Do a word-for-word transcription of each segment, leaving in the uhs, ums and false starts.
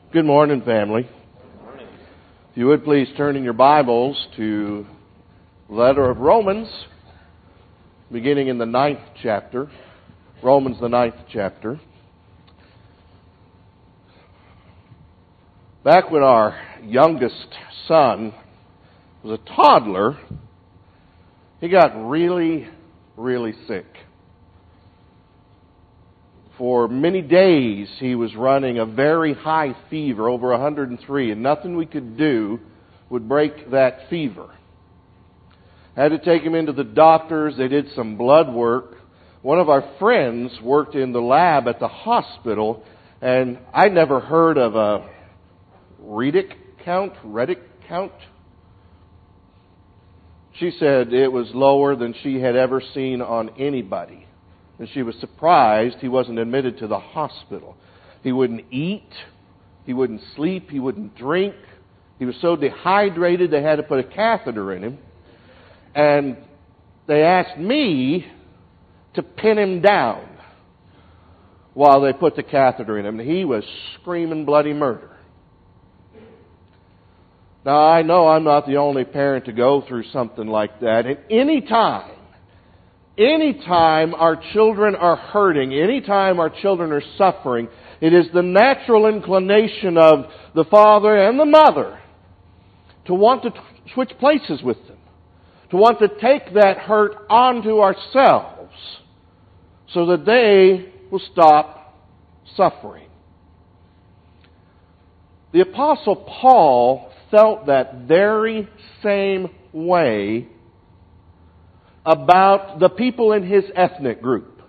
Good morning, family. If you would please turn in your Bibles to the letter of Romans, beginning in the ninth chapter. Romans, the ninth chapter. Back when our youngest son was a toddler, he got really, really sick. For many days, he was running a very high fever, over one hundred three, and nothing we could do would break that fever. I had to take him into the doctors. They did some blood work. One of our friends worked in the lab at the hospital, and I'd never heard of a Redic count, Redic count. She said it was lower than she had ever seen on anybody. And she was surprised he wasn't admitted to the hospital. He wouldn't eat. He wouldn't sleep. He wouldn't drink. He was so dehydrated they had to put a catheter in him. And they asked me to pin him down while they put the catheter in him. And he was screaming bloody murder. Now, I know I'm not the only parent to go through something like that. And any time Anytime our children are hurting, anytime our children are suffering, it is the natural inclination of the father and the mother to want to t- switch places with them, to want to take that hurt onto ourselves so that they will stop suffering. The Apostle Paul felt that very same way about the people in his ethnic group,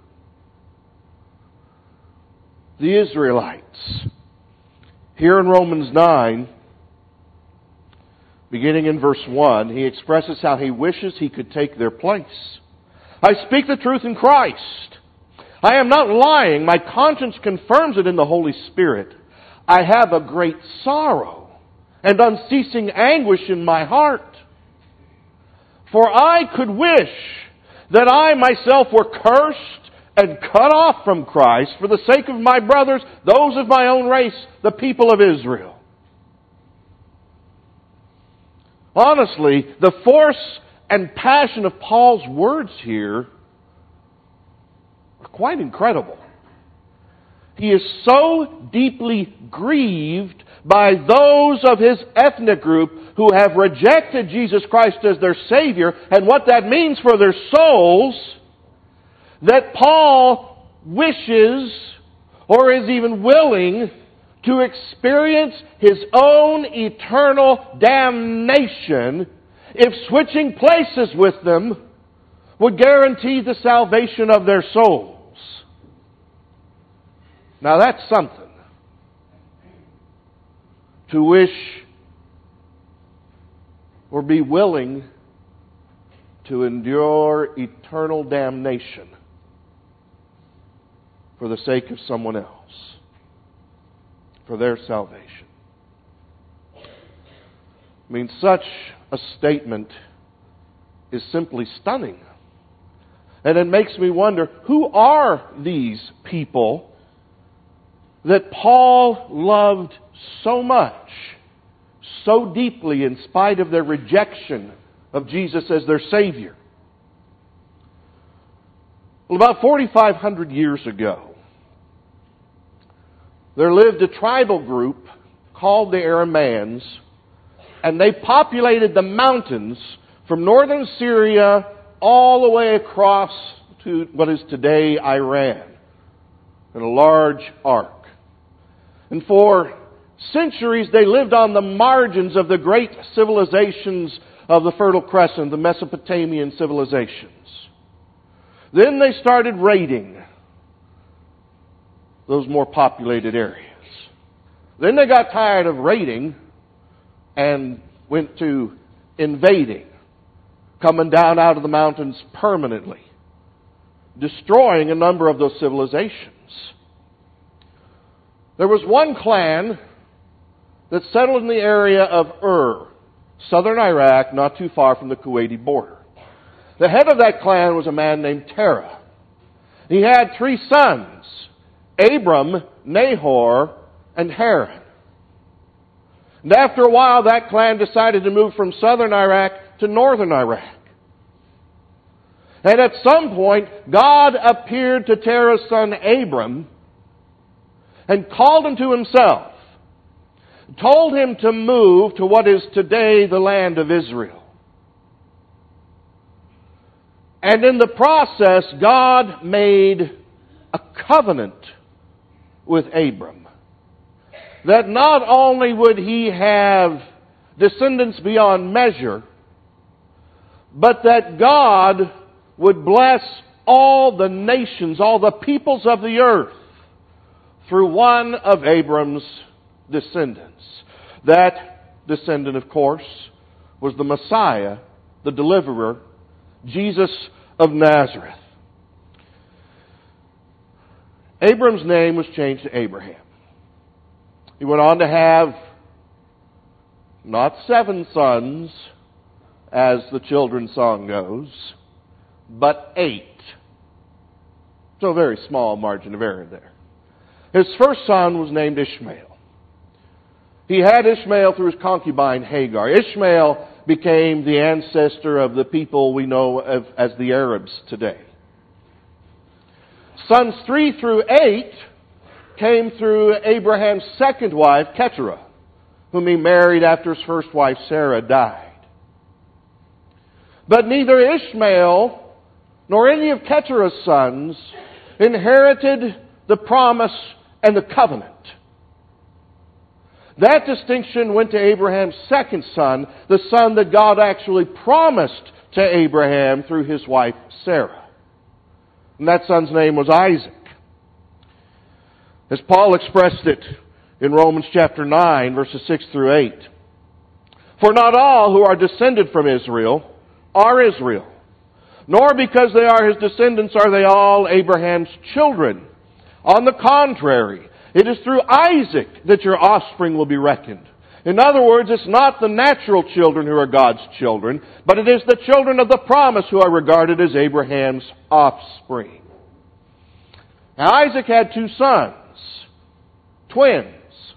the Israelites. Here in Romans nine, beginning in verse one, he expresses how he wishes he could take their place. I speak the truth in Christ. I am not lying. My conscience confirms it in the Holy Spirit. I have a great sorrow and unceasing anguish in my heart. For I could wish that I myself were cursed and cut off from Christ for the sake of my brothers, those of my own race, the people of Israel. Honestly, the force and passion of Paul's words here are quite incredible. He is so deeply grieved by those of his ethnic group who have rejected Jesus Christ as their Savior and what that means for their souls, that Paul wishes or is even willing to experience his own eternal damnation if switching places with them would guarantee the salvation of their souls. Now that's something. To wish or be willing to endure eternal damnation for the sake of someone else, for their salvation. I mean, such a statement is simply stunning. And it makes me wonder, who are these people that Paul loved so much, so deeply, in spite of their rejection of Jesus as their Savior? Well, about forty-five hundred years ago, there lived a tribal group called the Aramaeans, and they populated the mountains from northern Syria all the way across to what is today Iran in a large arc. And for centuries, they lived on the margins of the great civilizations of the Fertile Crescent, the Mesopotamian civilizations. Then they started raiding those more populated areas. Then they got tired of raiding and went to invading, coming down out of the mountains permanently, destroying a number of those civilizations. There was one clan that settled in the area of Ur, southern Iraq, not too far from the Kuwaiti border. The head of that clan was a man named Terah. He had three sons, Abram, Nahor, and Haran. And after a while, that clan decided to move from southern Iraq to northern Iraq. And at some point, God appeared to Terah's son Abram and called him to himself, told him to move to what is today the land of Israel. And in the process, God made a covenant with Abram, that not only would he have descendants beyond measure, but that God would bless all the nations, all the peoples of the earth, through one of Abram's descendants. That descendant, of course, was the Messiah, the deliverer, Jesus of Nazareth. Abram's name was changed to Abraham. He went on to have not seven sons, as the children's song goes, but eight. So a very small margin of error there. His first son was named Ishmael. He had Ishmael through his concubine Hagar. Ishmael became the ancestor of the people we know of as the Arabs today. Sons three through eight came through Abraham's second wife, Keturah, whom he married after his first wife, Sarah, died. But neither Ishmael nor any of Keturah's sons inherited the promise and the covenant. That distinction went to Abraham's second son, the son that God actually promised to Abraham through his wife, Sarah. And that son's name was Isaac. As Paul expressed it in Romans chapter nine, verses six through eight. For not all who are descended from Israel are Israel, nor because they are his descendants are they all Abraham's children. On the contrary, it is through Isaac that your offspring will be reckoned. In other words, it's not the natural children who are God's children, but it is the children of the promise who are regarded as Abraham's offspring. Now, Isaac had two sons, twins,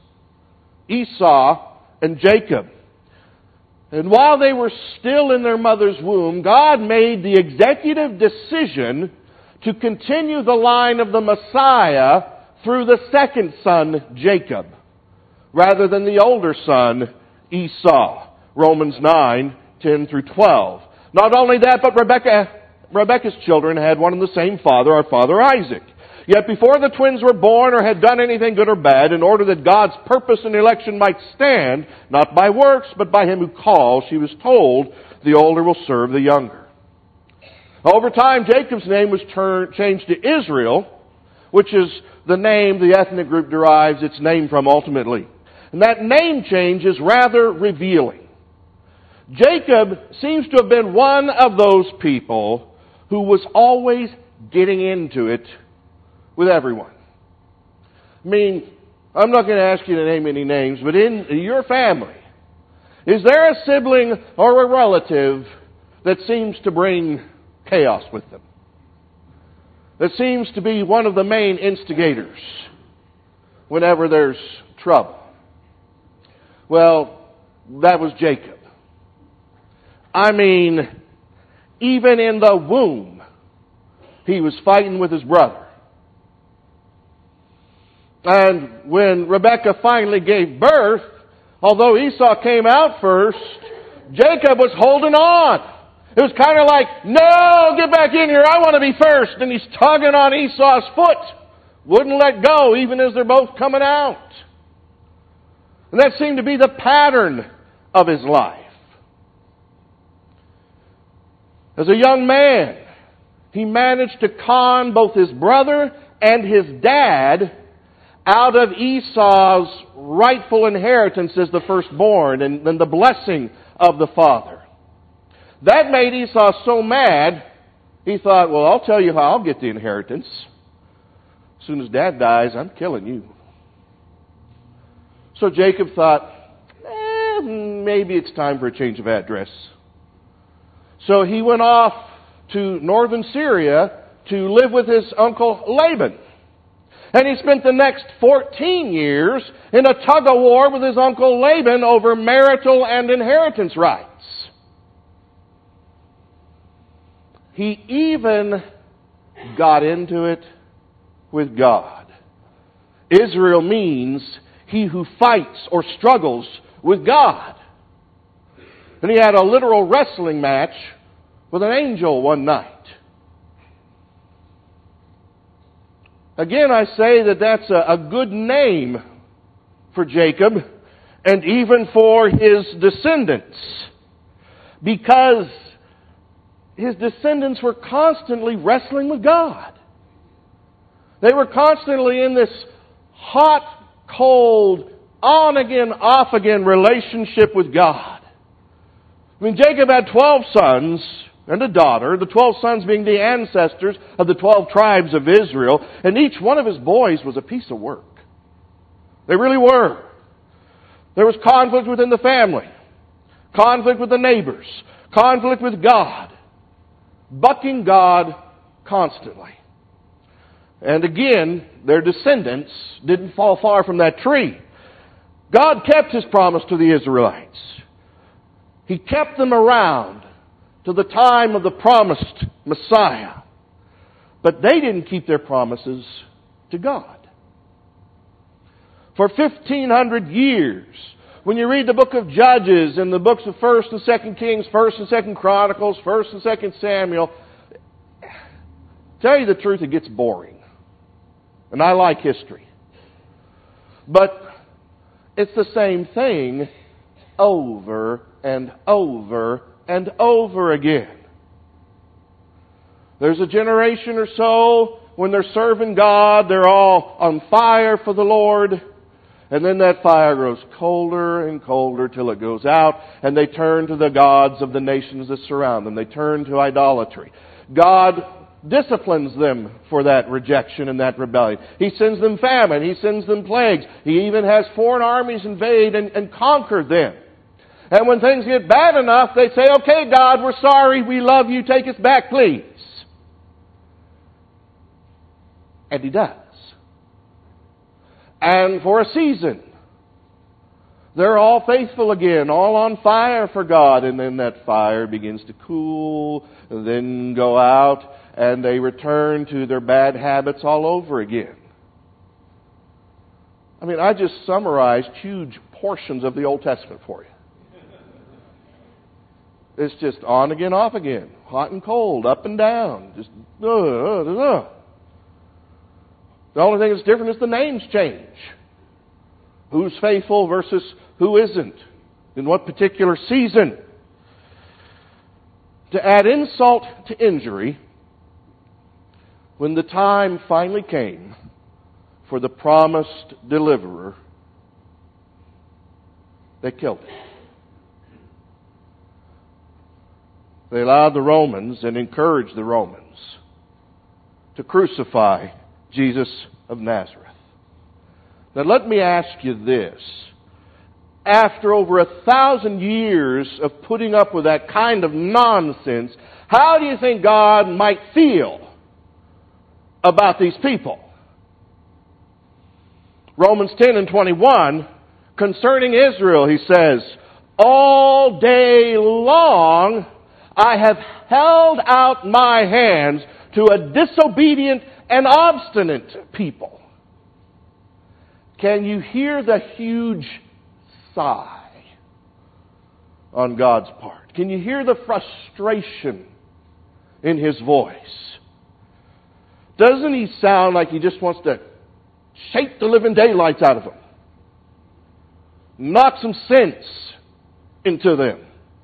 Esau and Jacob. And while they were still in their mother's womb, God made the executive decision to continue the line of the Messiah through the second son, Jacob, rather than the older son, Esau. Romans nine, ten through twelve. Not only that, but Rebekah, Rebekah's children had one and the same father, our father Isaac. Yet before the twins were born or had done anything good or bad, in order that God's purpose and election might stand, not by works, but by him who calls, she was told, the older will serve the younger. Over time, Jacob's name was turned, changed to Israel, which is the name the ethnic group derives its name from ultimately. And that name change is rather revealing. Jacob seems to have been one of those people who was always getting into it with everyone. I mean, I'm not going to ask you to name any names, but in your family, is there a sibling or a relative that seems to bring chaos with them? That seems to be one of the main instigators whenever there's trouble? Well, that was Jacob. I mean, even in the womb, he was fighting with his brother. And when Rebekah finally gave birth, although Esau came out first, Jacob was holding on. It was kind of like, no, get back in here, I want to be first. And he's tugging on Esau's foot. Wouldn't let go, even as they're both coming out. And that seemed to be the pattern of his life. As a young man, he managed to con both his brother and his dad out of Esau's rightful inheritance as the firstborn and then the blessing of the father. That made Esau so mad, he thought, well, I'll tell you how I'll get the inheritance. As soon as Dad dies, I'm killing you. So Jacob thought, eh, maybe it's time for a change of address. So he went off to northern Syria to live with his uncle Laban. And he spent the next fourteen years in a tug-of-war with his uncle Laban over marital and inheritance rights. He even got into it with God. Israel means he who fights or struggles with God. And he had a literal wrestling match with an angel one night. Again, I say that that's a, a good name for Jacob and even for his descendants, because his descendants were constantly wrestling with God. They were constantly in this hot, cold, on-again, off-again relationship with God. I mean, Jacob had twelve sons and a daughter, the twelve sons being the ancestors of the twelve tribes of Israel, and each one of his boys was a piece of work. They really were. There was conflict within the family, conflict with the neighbors, conflict with God, bucking God constantly. And again, their descendants didn't fall far from that tree. God kept His promise to the Israelites. He kept them around to the time of the promised Messiah. But they didn't keep their promises to God. For fifteen hundred years, when you read the book of Judges and the books of First and Second Kings, First and Second Chronicles, First and Second Samuel, tell you the truth, it gets boring. And I like history. But it's the same thing over and over and over again. There's a generation or so when they're serving God, they're all on fire for the Lord. And then that fire grows colder and colder till it goes out, and they turn to the gods of the nations that surround them. They turn to idolatry. God disciplines them for that rejection and that rebellion. He sends them famine. He sends them plagues. He even has foreign armies invade and, and conquer them. And when things get bad enough, they say, okay, God, we're sorry. We love you. Take us back, please. And He does. And for a season, they're all faithful again, all on fire for God. And then that fire begins to cool, and then go out, and they return to their bad habits all over again. I mean, I just summarized huge portions of the Old Testament for you. It's just on again, off again, hot and cold, up and down. Just uh, uh, uh. The only thing that's different is the names change. Who's faithful versus who isn't. In what particular season. To add insult to injury, when the time finally came for the promised deliverer, they killed him. They allowed the Romans and encouraged the Romans to crucify Jesus of Nazareth. Now let me ask you this. After over a thousand years of putting up with that kind of nonsense, how do you think God might feel about these people? Romans ten and twenty-one, concerning Israel, he says, all day long I have held out my hands to a disobedient and obstinate people. Can you hear the huge sigh on God's part? Can you hear the frustration in His voice? Doesn't He sound like He just wants to shake the living daylights out of them? Knock some sense into them.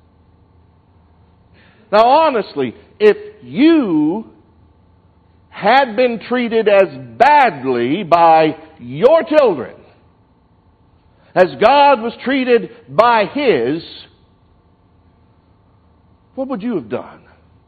Now honestly, if you had been treated as badly by your children as God was treated by His, what would you have done?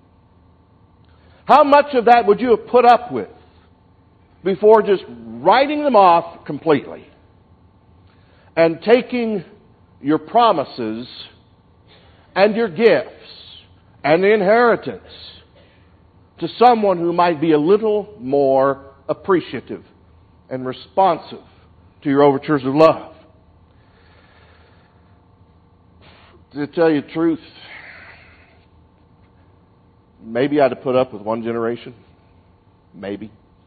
How much of that would you have put up with before just writing them off completely and taking your promises and your gifts and the inheritance to someone who might be a little more appreciative and responsive to your overtures of love. To tell you the truth, maybe I'd have put up with one generation. Maybe.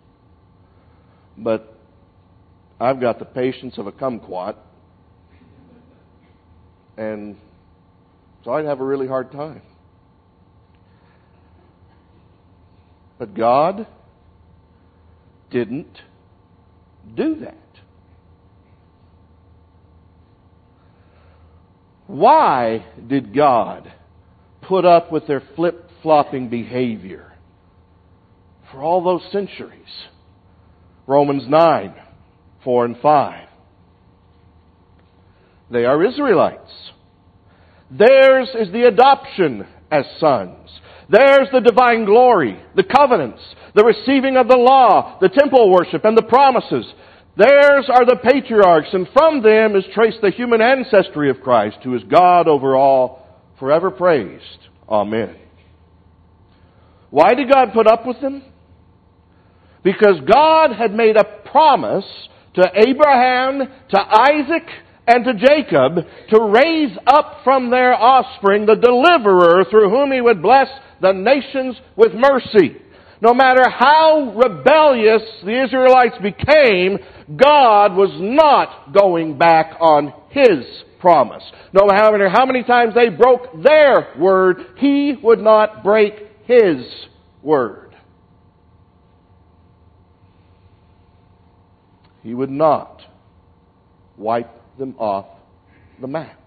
But I've got the patience of a kumquat. And so I'd have a really hard time. But God didn't do that. Why did God put up with their flip-flopping behavior for all those centuries? Romans nine, four and five. They are Israelites. Theirs is the adoption as sons. Theirs the divine glory, the covenants, the receiving of the law, the temple worship, and the promises. Theirs are the patriarchs, and from them is traced the human ancestry of Christ, who is God over all, forever praised. Amen. Why did God put up with them? Because God had made a promise to Abraham, to Isaac, and to Jacob to raise up from their offspring the deliverer through whom He would bless the nations with mercy. No matter how rebellious the Israelites became, God was not going back on His promise. No matter how many times they broke their word, He would not break His word. He would not wipe them off the map.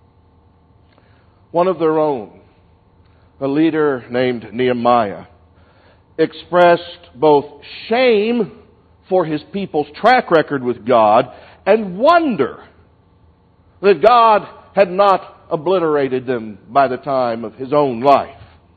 One of their own, a leader named Nehemiah, expressed both shame for his people's track record with God and wonder that God had not obliterated them by the time of his own life.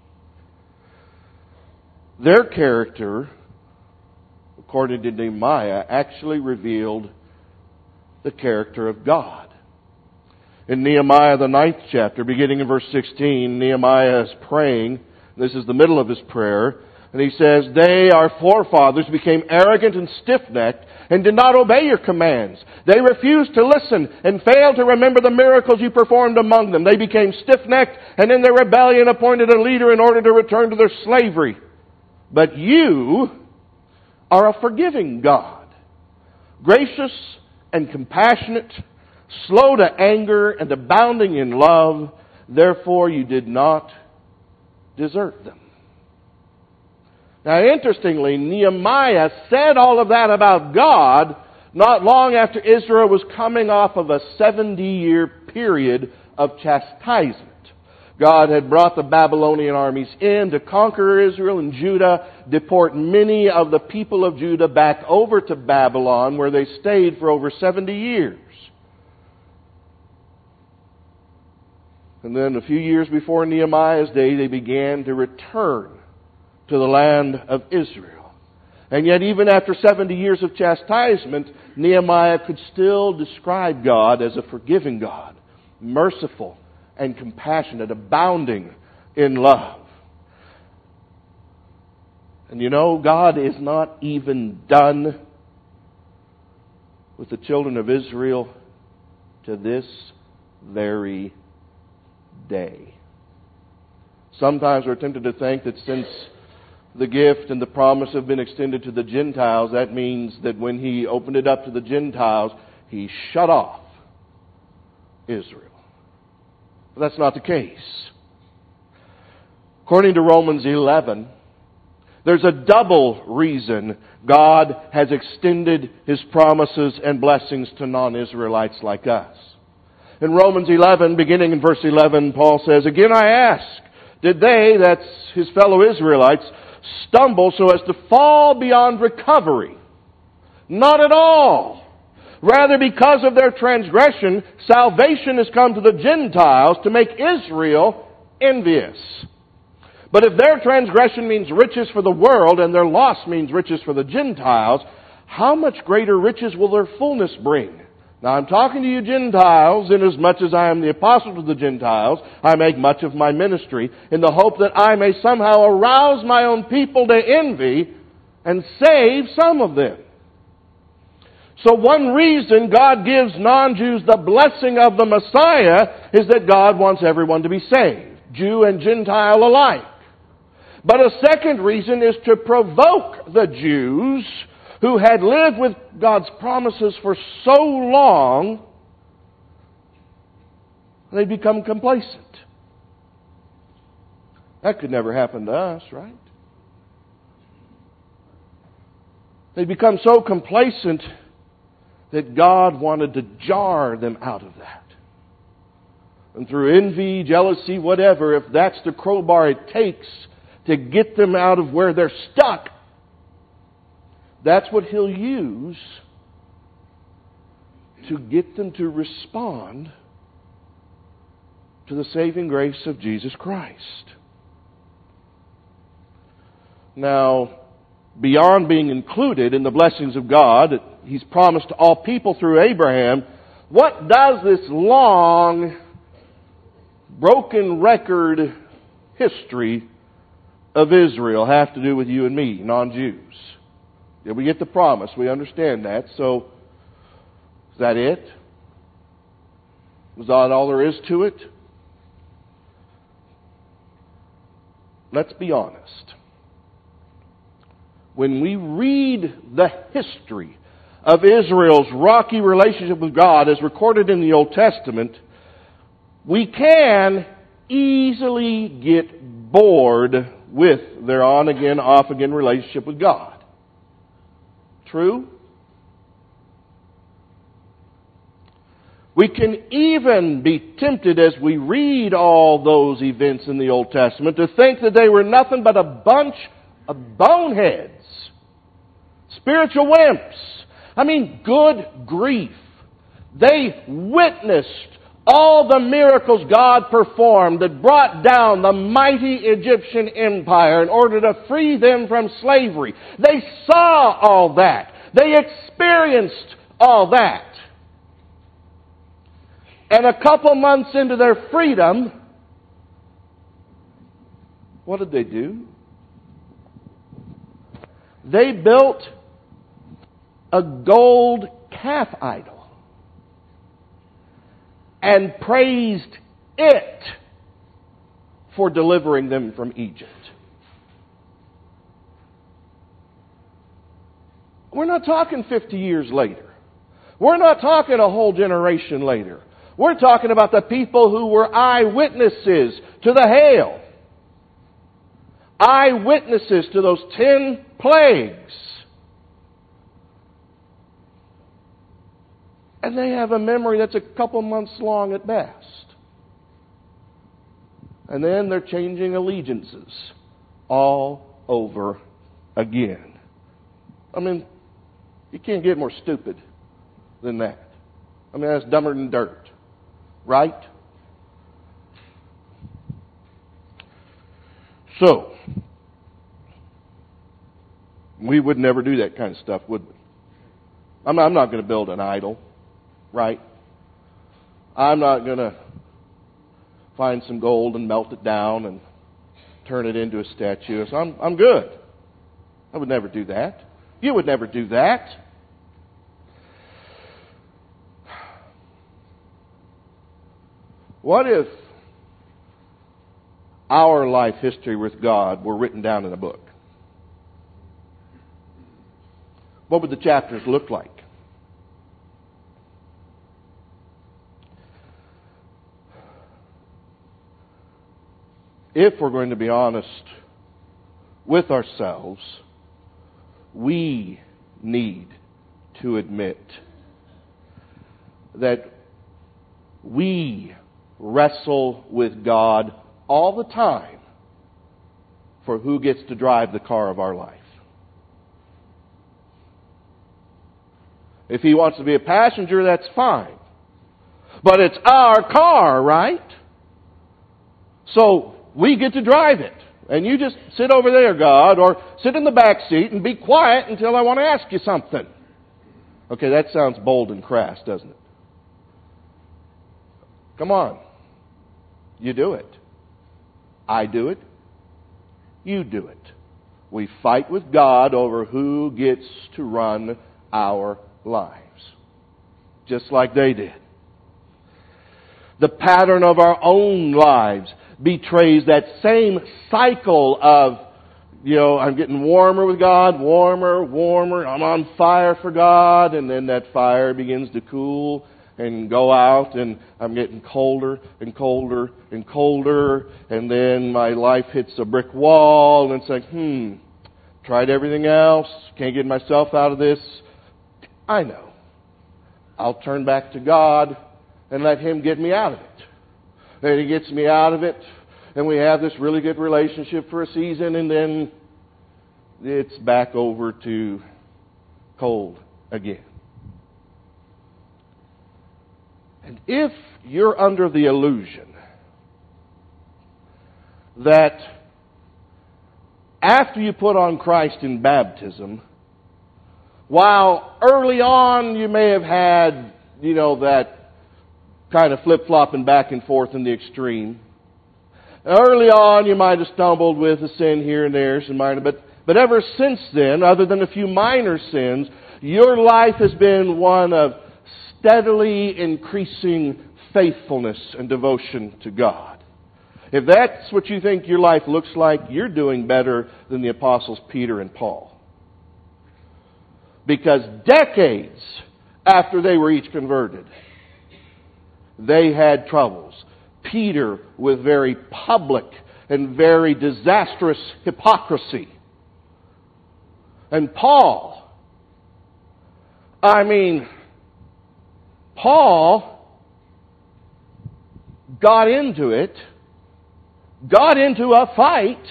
Their character, according to Nehemiah, actually revealed the character of God. In Nehemiah, the ninth chapter, beginning in verse sixteen, Nehemiah is praying. This is the middle of his prayer. And he says, "They, our forefathers, became arrogant and stiff-necked and did not obey your commands. They refused to listen and failed to remember the miracles you performed among them. They became stiff-necked and in their rebellion appointed a leader in order to return to their slavery. But you are a forgiving God, gracious and compassionate, slow to anger and abounding in love. Therefore you did not desert them." Now, interestingly, Nehemiah said all of that about God not long after Israel was coming off of a seventy-year period of chastisement. God had brought the Babylonian armies in to conquer Israel and Judah, deport many of the people of Judah back over to Babylon, where they stayed for over seventy years. And then a few years before Nehemiah's day, they began to return to the land of Israel. And yet, even after seventy years of chastisement, Nehemiah could still describe God as a forgiving God, merciful and compassionate, abounding in love. And you know, God is not even done with the children of Israel to this very day. Sometimes we're tempted to think that since the gift and the promise have been extended to the Gentiles, that means that when He opened it up to the Gentiles, He shut off Israel. But that's not the case. According to Romans eleven, there's a double reason God has extended His promises and blessings to non-Israelites like us. In Romans eleven, beginning in verse eleven, Paul says, "Again I ask, did they," that's his fellow Israelites, "stumble so as to fall beyond recovery? Not at all. Rather, because of their transgression, salvation has come to the Gentiles to make Israel envious. But if their transgression means riches for the world and their loss means riches for the Gentiles, how much greater riches will their fullness bring?" Now I'm talking to you Gentiles, inasmuch as I am the apostle to the Gentiles, I make much of my ministry, in the hope that I may somehow arouse my own people to envy and save some of them. So one reason God gives non-Jews the blessing of the Messiah is that God wants everyone to be saved, Jew and Gentile alike. But a second reason is to provoke the Jews who had lived with God's promises for so long, they become complacent. That could never happen to us, right? They become so complacent that God wanted to jar them out of that. And through envy, jealousy, whatever, if that's the crowbar it takes to get them out of where they're stuck, that's what He'll use to get them to respond to the saving grace of Jesus Christ. Now, beyond being included in the blessings of God that He's promised to all people through Abraham, what does this long, broken record history of Israel have to do with you and me, non-Jews? Yeah, we get the promise. We understand that. So, is that it? Was that all there is to it? Let's be honest. When we read the history of Israel's rocky relationship with God as recorded in the Old Testament, we can easily get bored with their on-again, off-again relationship with God. True? We can even be tempted as we read all those events in the Old Testament to think that they were nothing but a bunch of boneheads, spiritual wimps. I mean, good grief. They witnessed all the miracles God performed that brought down the mighty Egyptian empire in order to free them from slavery. They saw all that. They experienced all that. And a couple months into their freedom, what did they do? They built a gold calf idol and praised it for delivering them from Egypt. We're not talking fifty years later. We're not talking a whole generation later. We're talking about the people who were eyewitnesses to the hail. Eyewitnesses to those ten plagues. And they have a memory that's a couple months long at best. And then they're changing allegiances all over again. I mean, you can't get more stupid than that. I mean, that's dumber than dirt. Right? So, we would never do that kind of stuff, would we? I'm not, I'm not going to build an idol. Right? I'm not going to find some gold and melt it down and turn it into a statue. So I'm, I'm good. I would never do that. You would never do that. What if our life history with God were written down in a book? What would the chapters look like? If we're going to be honest with ourselves, we need to admit that we wrestle with God all the time for who gets to drive the car of our life. If He wants to be a passenger, that's fine. But it's our car, right? So we get to drive it. And you just sit over there, God, or sit in the back seat and be quiet until I want to ask you something. Okay, that sounds bold and crass, doesn't it? Come on. You do it. I do it. You do it. We fight with God over who gets to run our lives. just like they did. The pattern of our own lives betrays that same cycle of, you know, I'm getting warmer with God, warmer, warmer, I'm on fire for God, and then that fire begins to cool and go out, and I'm getting colder and colder and colder, and then my life hits a brick wall, and it's like, hmm, tried everything else, can't get myself out of this. I know. I'll turn back to God and let Him get me out of it. And He gets me out of it, and we have this really good relationship for a season, and then it's back over to cold again. And if you're under the illusion that after you put on Christ in baptism, while early on you may have had, you know, that kind of flip-flopping back and forth in the extreme. Early on you might have stumbled with a sin here and there, some minor, but, but ever since then, other than a few minor sins, your life has been one of steadily increasing faithfulness and devotion to God. If that's what you think your life looks like, you're doing better than the apostles Peter and Paul. Because decades after they were each converted, they had troubles. Peter with very public and very disastrous hypocrisy. And Paul, I mean, Paul got into it, got into a fight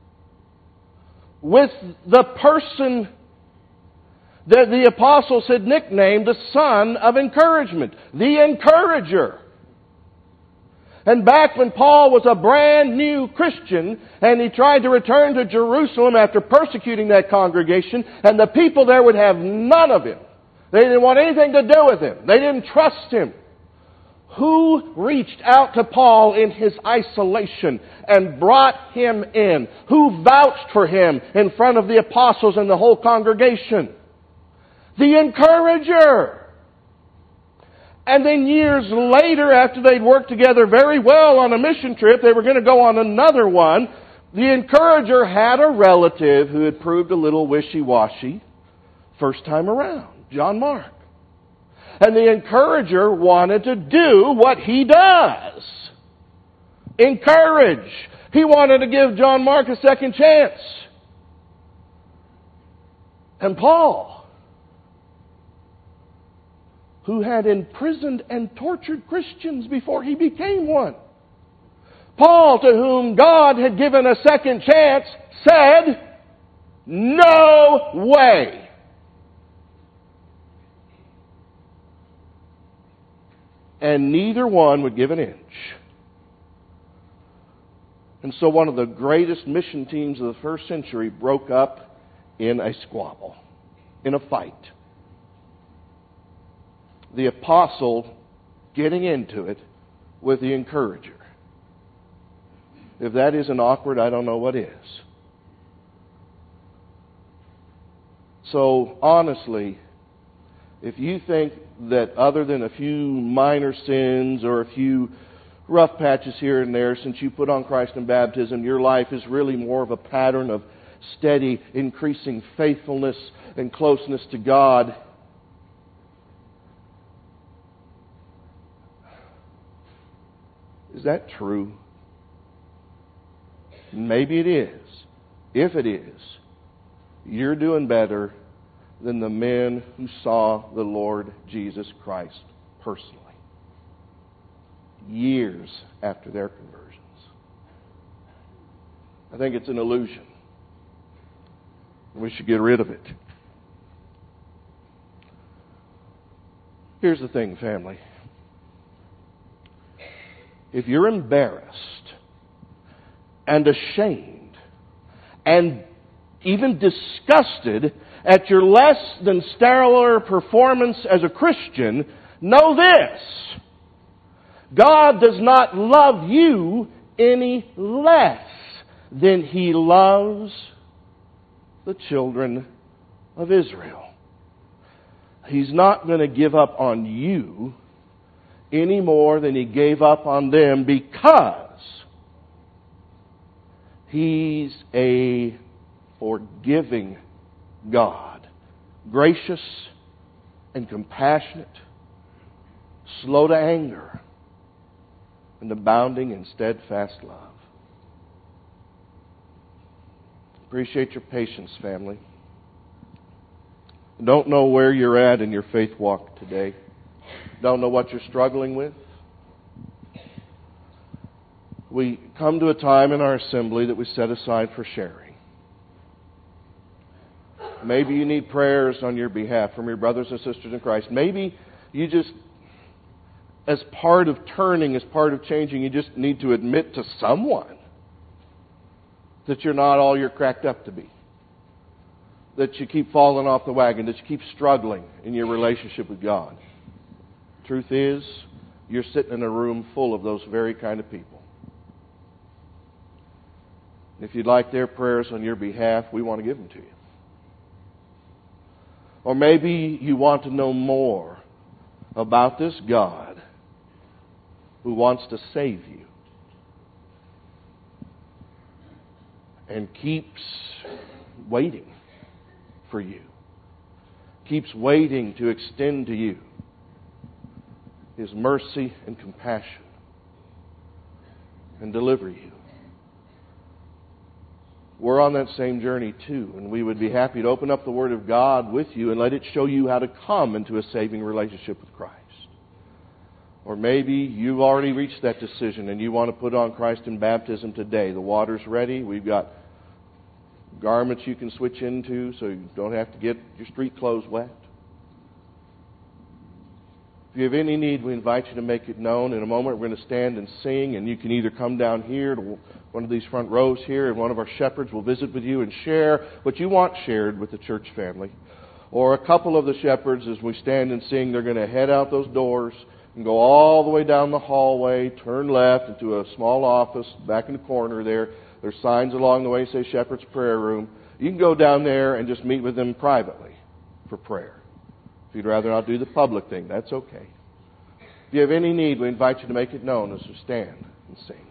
with the person that the apostles had nicknamed the son of encouragement, the encourager. And back when Paul was a brand new Christian and he tried to return to Jerusalem after persecuting that congregation, and the people there would have none of him. They didn't want anything to do with him. They didn't trust him. Who reached out to Paul in his isolation and brought him in? Who vouched for him in front of the apostles and the whole congregation? The encourager. And then years later, after they'd worked together very well on a mission trip, they were going to go on another one. The encourager had a relative who had proved a little wishy-washy first time around, John Mark. And the encourager wanted to do what he does. Encourage. He wanted to give John Mark a second chance. And Paul, who had imprisoned and tortured Christians before he became one. Paul, to whom God had given a second chance, said, "No way." And neither one would give an inch. And so one of the greatest mission teams of the first century broke up in a squabble, in a fight. The apostle getting into it with the encourager. If that isn't awkward, I don't know what is. So, honestly, if you think that other than a few minor sins or a few rough patches here and there since you put on Christ in baptism, your life is really more of a pattern of steady, increasing faithfulness and closeness to God, is that true? Maybe it is. If it is, you're doing better than the men who saw the Lord Jesus Christ personally, years after their conversions. I think it's an illusion. We should get rid of it. Here's the thing, family. If you're embarrassed and ashamed and even disgusted at your less than stellar performance as a Christian, know this: God does not love you any less than He loves the children of Israel. He's not going to give up on you any more than He gave up on them, because He's a forgiving God, gracious and compassionate, slow to anger, and abounding in steadfast love. Appreciate your patience, family. Don't know where you're at in your faith walk today. Don't know what you're struggling with. We come to a time in our assembly that we set aside for sharing. Maybe you need prayers on your behalf from your brothers and sisters in Christ. Maybe you just, as part of turning, as part of changing, you just need to admit to someone that you're not all you're cracked up to be. That you keep falling off the wagon, that you keep struggling in your relationship with God. Truth is, you're sitting in a room full of those very kind of people. If you'd like their prayers on your behalf, we want to give them to you. Or maybe you want to know more about this God who wants to save you and keeps waiting for you, keeps waiting to extend to you His mercy and compassion and deliver you. We're on that same journey too, and we would be happy to open up the Word of God with you and let it show you how to come into a saving relationship with Christ. Or maybe you've already reached that decision and you want to put on Christ in baptism today. The water's ready. We've got garments you can switch into so you don't have to get your street clothes wet. If you have any need, we invite you to make it known. In a moment, we're going to stand and sing, and you can either come down here to one of these front rows here, and one of our shepherds will visit with you and share what you want shared with the church family. Or a couple of the shepherds, as we stand and sing, they're going to head out those doors and go all the way down the hallway, turn left into a small office back in the corner there. There's signs along the way that say Shepherd's Prayer Room. You can go down there and just meet with them privately for prayer. If you'd rather not do the public thing, that's okay. If you have any need, we invite you to make it known as we stand and sing.